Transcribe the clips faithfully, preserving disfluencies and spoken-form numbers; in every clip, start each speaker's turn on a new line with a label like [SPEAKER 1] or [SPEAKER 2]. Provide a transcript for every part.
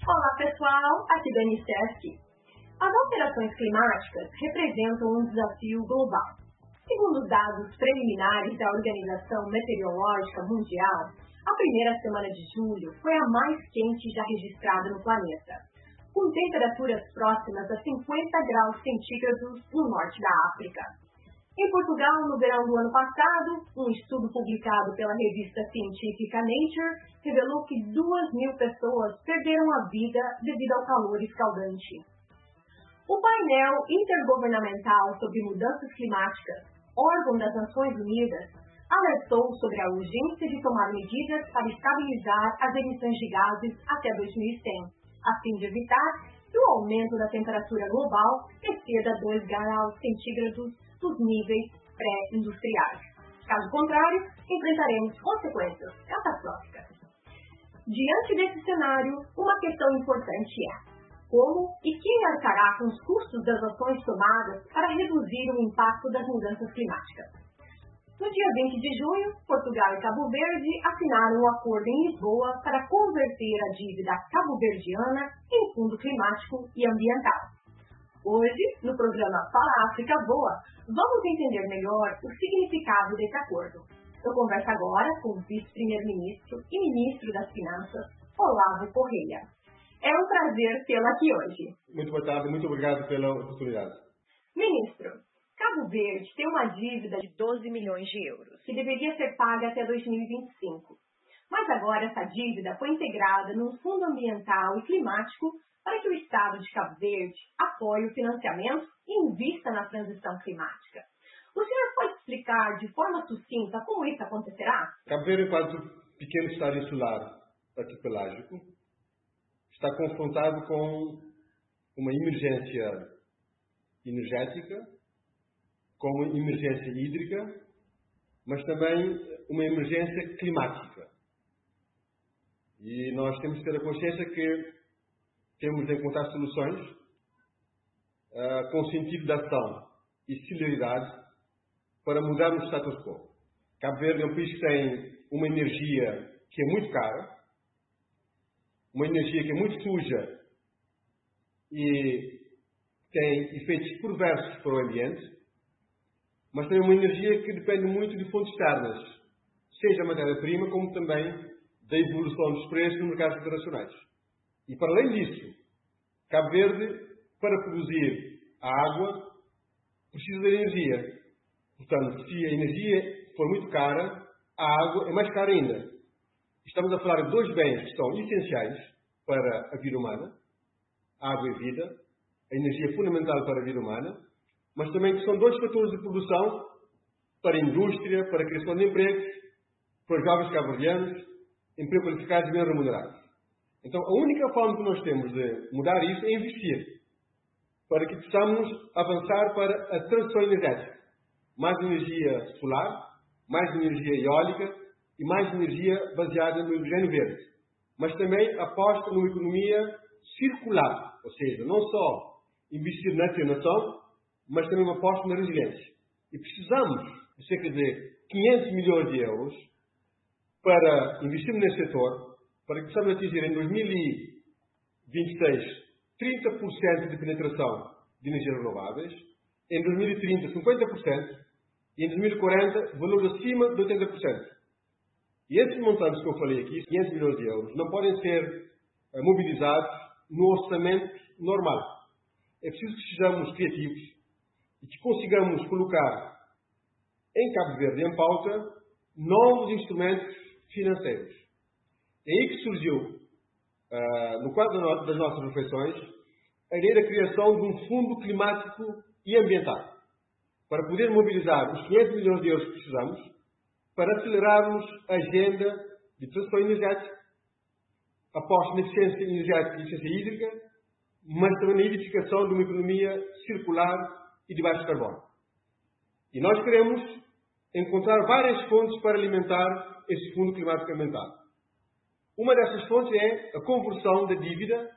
[SPEAKER 1] Olá pessoal, aqui Dani Sesc. As alterações climáticas representam um desafio global. Segundo os dados preliminares da Organização Meteorológica Mundial, a primeira semana de julho foi a mais quente já registrada no planeta, com temperaturas próximas a cinquenta graus centígrados no norte da África. Em Portugal, no verão do ano passado, um estudo publicado pela revista científica Nature revelou que duas mil pessoas perderam a vida devido ao calor escaldante. O painel intergovernamental sobre mudanças climáticas, órgão das Nações Unidas, alertou sobre a urgência de tomar medidas para estabilizar as emissões de gases até dois mil e cem, a fim de evitar que o aumento da temperatura global exceda dois graus centígrados dos níveis pré-industriais. Caso contrário, enfrentaremos consequências catastróficas. Diante desse cenário, uma questão importante é como e quem arcará com os custos das ações tomadas para reduzir o impacto das mudanças climáticas. No dia vinte de junho, Portugal e Cabo Verde assinaram um acordo em Lisboa para converter a dívida cabo-verdiana em fundo climático e ambiental. Hoje, no programa Fala África Voa, vamos entender melhor o significado desse acordo. Eu converso agora com o vice-primeiro-ministro e ministro das Finanças, Olavo Correia. É um prazer tê-lo aqui hoje.
[SPEAKER 2] Muito boa tarde, muito obrigado pela oportunidade.
[SPEAKER 1] Ministro, Cabo Verde tem uma dívida de doze milhões de euros, que deveria ser paga até dois mil e vinte e cinco. Mas agora essa dívida foi integrada num fundo ambiental e climático para que o Estado de Cabo Verde apoie o financiamento e invista na transição climática. O senhor pode explicar de forma sucinta como isso acontecerá?
[SPEAKER 2] Cabo Verde, enquanto pequeno Estado insular arquipelágico, está confrontado com uma emergência energética, com uma emergência hídrica, mas também uma emergência climática. E nós temos que ter a consciência que temos de encontrar soluções uh, com sentido de ação e celeridade para mudarmos o status quo. Cabo Verde é um país que tem uma energia que é muito cara, uma energia que é muito suja e tem efeitos perversos para o ambiente, mas tem uma energia que depende muito de fontes externas, seja a matéria-prima, como também da evolução dos preços nos mercados internacionais. E para além disso, Cabo Verde, para produzir a água, precisa de energia. Portanto, se a energia for muito cara, a água é mais cara ainda. Estamos a falar de dois bens que são essenciais para a vida humana. A água é vida, a energia é fundamental para a vida humana, mas também que são dois fatores de produção para a indústria, para a criação de empregos, para os jovens cabo-verdianos, emprego qualificados e bem remunerados. Então, a única forma que nós temos de mudar isso é investir, para que possamos avançar para a transição energética. Mais energia solar, mais energia eólica e mais energia baseada no hidrogênio verde. Mas também aposta numa economia circular, ou seja, não só investir na nação, mas também uma aposta na resiliência. E precisamos de cerca de quinhentos milhões de euros para investirmos nesse setor, para que possamos atingir em dois mil e vinte e seis trinta por cento de penetração de energias renováveis, em dois mil e trinta cinquenta por cento e em dois mil e quarenta valores acima de oitenta por cento. E esses montantes que eu falei aqui, quinhentos milhões de euros, não podem ser uh, mobilizados no orçamento normal. É preciso que sejamos criativos e que consigamos colocar em Cabo Verde, em pauta, novos instrumentos financeiros. É aí que surgiu, uh, no quadro das nossas reflexões, a ideia da criação de um fundo climático e ambiental, para poder mobilizar os quinhentos milhões de euros que precisamos, para acelerarmos a agenda de transição energética, aposta na eficiência energética e eficiência hídrica, mas também na edificação de uma economia circular e de baixo carbono. E nós queremos encontrar várias fontes para alimentar esse fundo climático ambiental. Uma dessas fontes é a conversão da dívida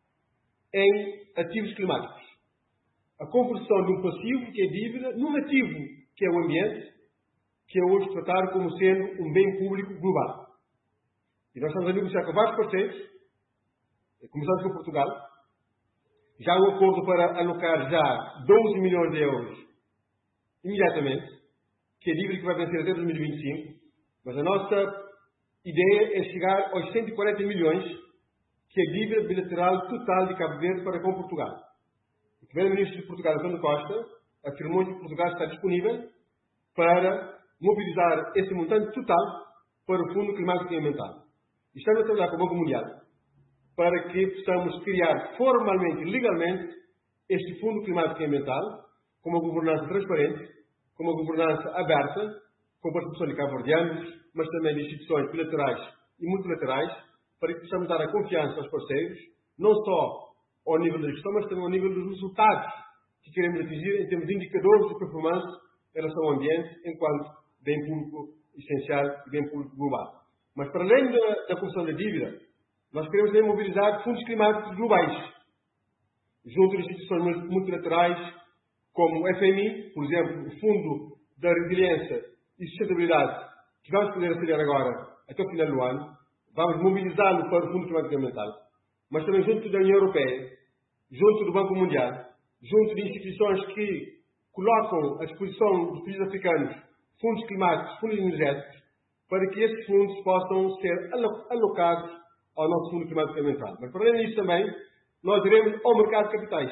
[SPEAKER 2] em ativos climáticos. A conversão de um passivo, que é dívida, num ativo, que é o ambiente, que é hoje tratado como sendo um bem público global. E nós estamos a negociar com vários parceiros Começando com Portugal, já há um acordo para alocar já doze milhões de euros imediatamente, que é dívida que vai vencer até dois mil e vinte e cinco, mas a nossa ideia é chegar aos cento e quarenta milhões, que é a dívida bilateral total de Cabo Verde para com Portugal. O primeiro-ministro de Portugal, António Costa, afirmou que Portugal está disponível para mobilizar esse montante total para o Fundo Climático e Ambiental. E estamos a trabalhar com o Banco Mundial para que possamos criar formalmente, legalmente, este Fundo Climático e Ambiental, com uma governança transparente, com uma governança aberta, com a participação de cabo-verdianos, mas também de instituições bilaterais e multilaterais, para que possamos dar a confiança aos parceiros, não só ao nível da gestão, mas também ao nível dos resultados que queremos atingir em termos de indicadores de performance em relação ao ambiente, enquanto bem público essencial e bem público global. Mas, para além da, da correção da dívida, nós queremos também mobilizar fundos climáticos globais, junto de instituições multilaterais, como o F M I, por exemplo, o Fundo da Resiliência e Sustentabilidade, que vamos poder acelerar agora, até o final do ano. Vamos mobilizá-lo para o Fundo Climático e Ambiental, mas também junto da União Europeia, junto do Banco Mundial, junto de instituições que colocam à disposição dos países africanos fundos climáticos, fundos energéticos, para que esses fundos possam ser alocados ao nosso Fundo Climático e Ambiental. Mas, para além disso também, nós iremos ao mercado de capitais,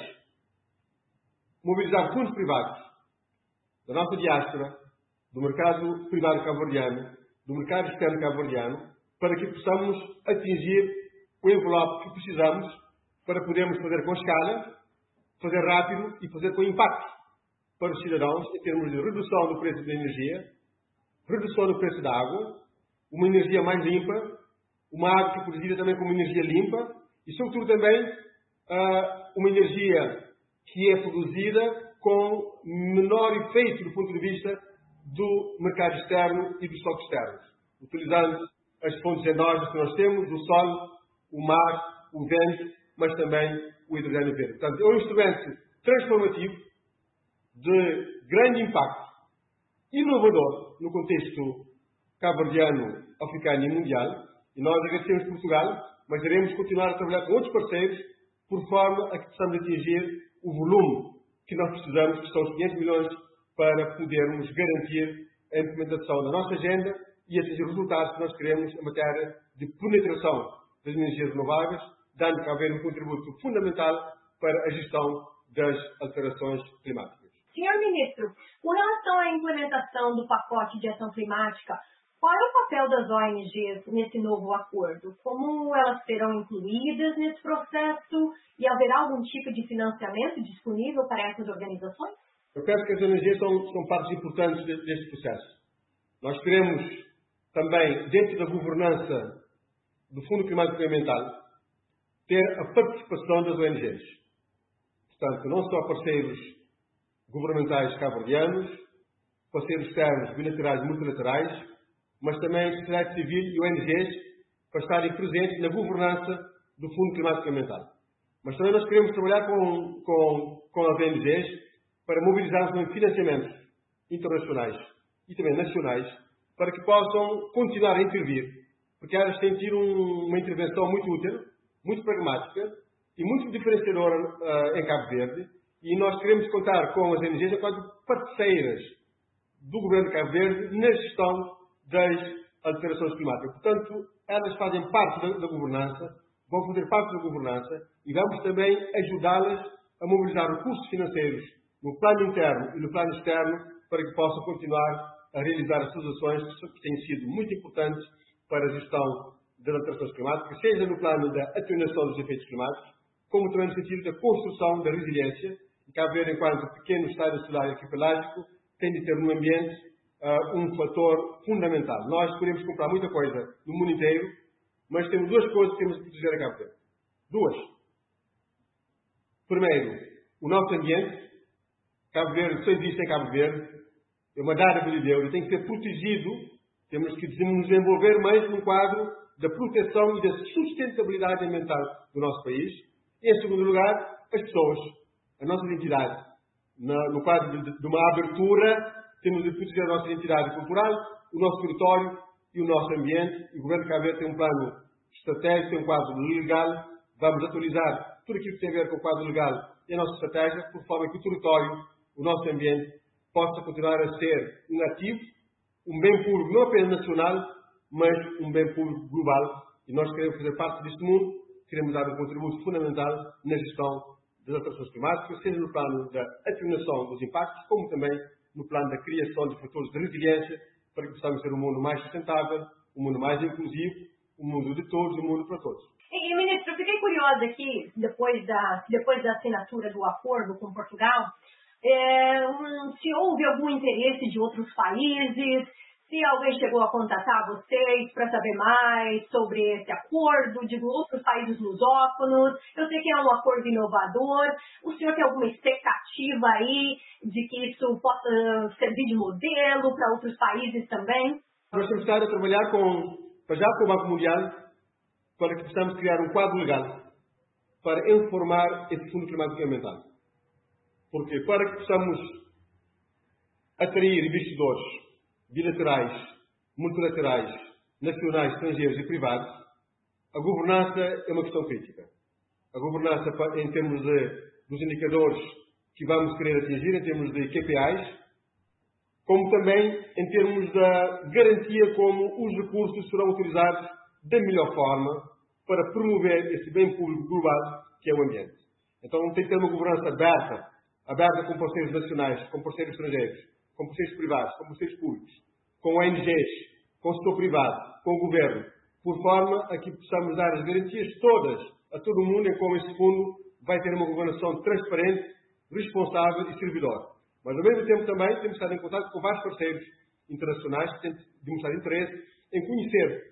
[SPEAKER 2] mobilizar fundos privados da nossa diáspora, do mercado privado cabo-verdiano, do mercado externo cabo-verdiano, para que possamos atingir o envelope que precisamos para podermos fazer com escala, fazer rápido e fazer com impacto para os cidadãos, em termos de redução do preço da energia, redução do preço da água, uma energia mais limpa, uma água que é produzida também como energia limpa e, sobretudo, também uma energia que é produzida com menor efeito do ponto de vista do mercado externo e dos estoques externos, utilizando as fontes endógenas que nós temos, o sol, o mar, o vento, mas também o hidrogênio verde. Portanto, é um instrumento transformativo de grande impacto, inovador no contexto cabo-verdiano, africano e mundial, e nós agradecemos Portugal, mas iremos continuar a trabalhar com outros parceiros por forma a que possamos atingir o volume que nós precisamos, que são os quinhentos milhões, para podermos garantir a implementação da nossa agenda e atingir os resultados que nós queremos em matéria de penetração das energias renováveis, dando a haver um contributo fundamental para a gestão das alterações climáticas.
[SPEAKER 1] Senhor Ministro, com relação à implementação do pacote de ação climática, qual é o papel das O N Gs nesse novo acordo? Como elas serão incluídas nesse processo e haverá algum tipo de financiamento disponível para essas organizações?
[SPEAKER 2] Eu penso que as O N Gs são, são partes importantes deste processo. Nós queremos também, dentro da governança do Fundo Climático e Ambiental, ter a participação das O N Gs. Portanto, não só parceiros governamentais cabo-verdianos, parceiros externos, bilaterais e multilaterais, mas também sociedade civil e O N Gs para estarem presentes na governança do Fundo Climático e Ambiental. Mas também nós queremos trabalhar com, com, com as O N Gs para mobilizarmos financiamentos internacionais e também nacionais para que possam continuar a intervir, porque elas têm tido um, uma intervenção muito útil, muito pragmática e muito diferenciadora uh, em Cabo Verde, e nós queremos contar com as O N Gs enquanto parceiras do Governo de Cabo Verde na gestão das alterações climáticas. Portanto, elas fazem parte da, da governança, vão fazer parte da governança e vamos também ajudá-las a mobilizar recursos financeiros no plano interno e no plano externo para que possam continuar a realizar as suas ações que têm sido muito importantes para a gestão das alterações climáticas, seja no plano da atenuação dos efeitos climáticos, como também no sentido da construção da resiliência. E Cabo Verde, enquanto pequeno estado insular e arquipelágico, tem de ter no ambiente uh, um fator fundamental. Nós podemos comprar muita coisa no mundo inteiro, mas temos duas coisas que temos de proteger a Cabo Verde. Duas. Primeiro, o nosso ambiente. Cabo Verde só existe em Cabo Verde. É uma dádiva de Deus e tem que ser protegido. Temos que nos desenvolver mais num quadro da proteção e da sustentabilidade ambiental do nosso país. E, em segundo lugar, as pessoas, a nossa identidade. No quadro de uma abertura, temos de proteger a nossa identidade cultural, o nosso território e o nosso ambiente. E o Governo de Cabo Verde tem um plano estratégico, tem um quadro legal, vamos atualizar tudo aquilo que tem a ver com o quadro legal e a nossa estratégia, por forma que o território, o nosso ambiente, possa continuar a ser um ativo, um bem público não apenas nacional, mas um bem público global. E nós queremos fazer parte deste mundo, queremos dar um contributo fundamental na gestão das alterações climáticas, seja no plano da atenuação dos impactos, como também no plano da criação de fatores de resiliência, para que possamos ter um mundo mais sustentável, um mundo mais inclusivo, um mundo de todos, um mundo para todos.
[SPEAKER 1] E, ministro, eu fiquei curiosa aqui, depois da, depois da assinatura do acordo com Portugal, é, um, se houve algum interesse de outros países, se alguém chegou a contatar vocês para saber mais sobre esse acordo, de outros países lusófonos. Eu sei que é um acordo inovador. O senhor tem alguma expectativa aí de que isso possa servir de modelo para outros países também?
[SPEAKER 2] Nós temos estado a trabalhar com, já com o Banco Mundial, para que possamos criar um quadro legal para informar esse Fundo Climático e Ambiental. Porque para que possamos atrair investidores bilaterais, multilaterais, nacionais, estrangeiros e privados, a governança é uma questão crítica. A governança em termos de, dos indicadores que vamos querer atingir, em termos de K P Is, como também em termos da garantia como os recursos serão utilizados da melhor forma para promover esse bem público global que é o ambiente. Então tem que ter uma governança aberta, aberta com parceiros nacionais, com parceiros estrangeiros, com parceiros privados, com parceiros públicos, com O N Gs, com o setor privado, com o governo, por forma a que possamos dar as garantias todas a todo o mundo em como esse fundo vai ter uma governação transparente, responsável e servidor. Mas, ao mesmo tempo, também temos estado em contato com vários parceiros internacionais que têm demonstrado interesse em conhecer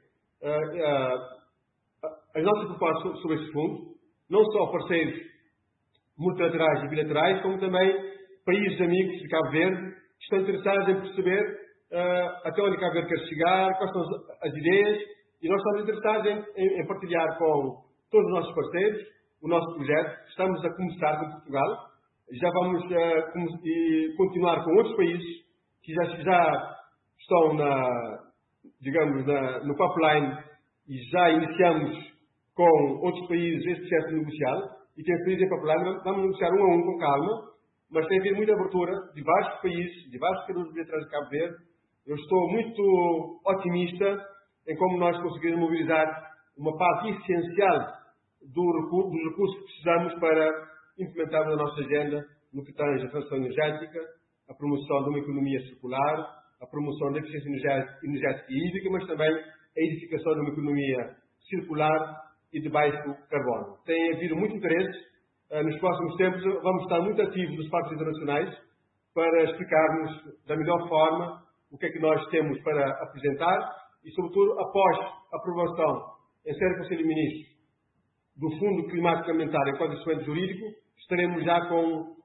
[SPEAKER 2] uh, uh, as nossas propostas sobre este fundo, não só parceiros multilaterais e bilaterais, como também países amigos de Cabo Verde que estão interessados em perceber uh, até onde Cabo Verde quer chegar, quais são as, as ideias, e nós estamos interessados em, em, em partilhar com todos os nossos parceiros o nosso projeto. Estamos a começar com Portugal, já vamos uh, com, e continuar com outros países que já, já estão na, digamos, na, no pipeline, e já iniciamos com outros países este processo negocial, e tem países em pipeline, vamos negociar um a um com calma, mas tem havido muita abertura de vários países, de vários cadores bilaterais de Cabo Verde. Eu estou muito otimista em como nós conseguimos mobilizar uma parte essencial do recurso, dos recursos que precisamos para implementarmos a nossa agenda no que tange a transição energética, a promoção de uma economia circular, a promoção da eficiência energética e hídrica, mas também a edificação de uma economia circular e de baixo carbono. Tem havido muito interesse. Nos próximos tempos vamos estar muito ativos nos parques internacionais para explicarmos da melhor forma o que é que nós temos para apresentar e, sobretudo, após a aprovação em sede do Conselho de Ministros do Fundo Climático e Ambiental enquanto instrumento jurídico, estaremos já com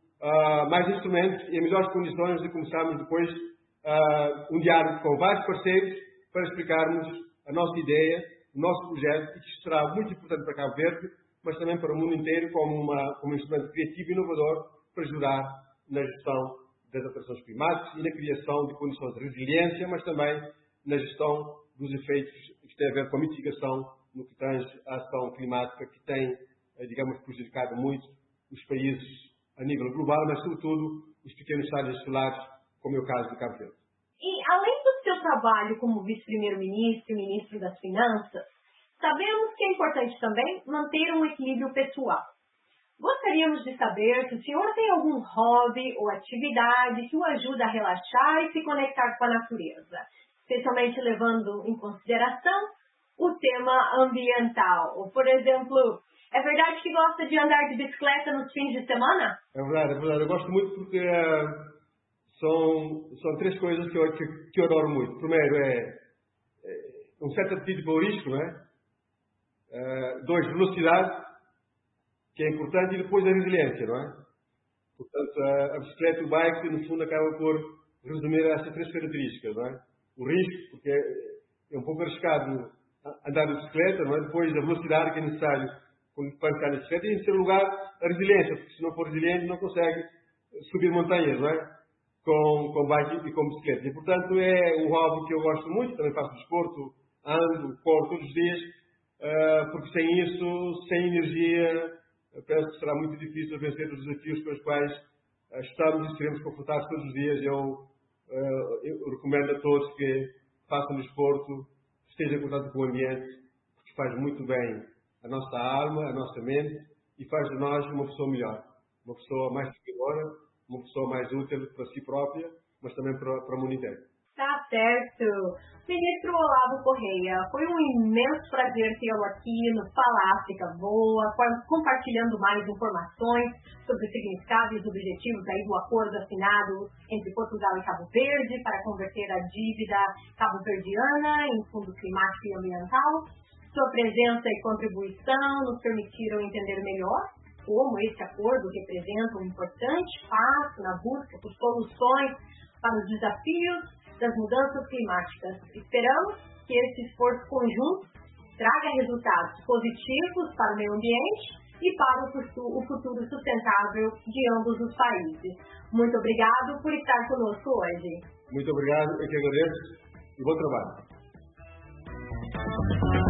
[SPEAKER 2] uh, mais instrumentos e em melhores condições de começarmos depois uh, um diálogo com vários parceiros para explicarmos a nossa ideia, o nosso projeto, e que isto será muito importante para Cabo Verde, mas também para o mundo inteiro, como, uma, como um instrumento criativo e inovador para ajudar na gestão das alterações climáticas e na criação de condições de resiliência, mas também na gestão dos efeitos que têm a ver com a mitigação no que tange à ação climática, que tem, digamos, prejudicado muito os países a nível global, mas sobretudo os pequenos estados insulares, como é o caso de Cabo Verde.
[SPEAKER 1] E além do seu trabalho como vice-primeiro-ministro e ministro das Finanças, sabemos que é importante também manter um equilíbrio pessoal. Gostaríamos de saber se o senhor tem algum hobby ou atividade que o ajuda a relaxar e se conectar com a natureza, especialmente levando em consideração o tema ambiental. Ou, por exemplo, é verdade que gosta de andar de bicicleta nos fins de semana?
[SPEAKER 2] É verdade, é verdade. Eu gosto muito porque uh, são, são três coisas que eu, que, que eu adoro muito. Primeiro é, é um certo apetite pelo risco, não é? Uh, dois, velocidade, que é importante, e depois a resiliência, não é? Portanto, a, a bicicleta e o bike, no fundo, acabam por resumir essas três características, não é? O risco, porque é, é um pouco arriscado andar de bicicleta, não é? Depois a velocidade que é necessário para estar na bicicleta, e em terceiro lugar a resiliência, porque se não for resiliente não consegue subir montanhas, não é? Com, com bike e com bicicleta. E portanto é um hobby que eu gosto muito, também faço desporto, ando, corro todos os dias, porque sem isso, sem energia, penso que será muito difícil vencer os desafios com os quais estamos e seremos confrontados todos os dias. Eu, eu recomendo a todos que façam desporto, estejam em contato com o ambiente, porque faz muito bem a nossa alma, a nossa mente e faz de nós uma pessoa melhor, uma pessoa mais seguidora, uma pessoa mais útil para si própria, mas também para, para o mundo inteiro.
[SPEAKER 1] Tá certo. Ministro Olavo Correia, foi um imenso prazer tê-lo aqui no Fala África Voa, compartilhando mais informações sobre o significado e os objetivos aí do acordo assinado entre Portugal e Cabo Verde para converter a dívida cabo-verdiana em fundo climático e ambiental. Sua presença e contribuição nos permitiram entender melhor como esse acordo representa um importante passo na busca por soluções para os desafios das mudanças climáticas. Esperamos que esse esforço conjunto traga resultados positivos para o meio ambiente e para o futuro, o futuro sustentável de ambos os países. Muito obrigado por estar conosco hoje.
[SPEAKER 2] Muito obrigado, eu que agradeço e bom trabalho.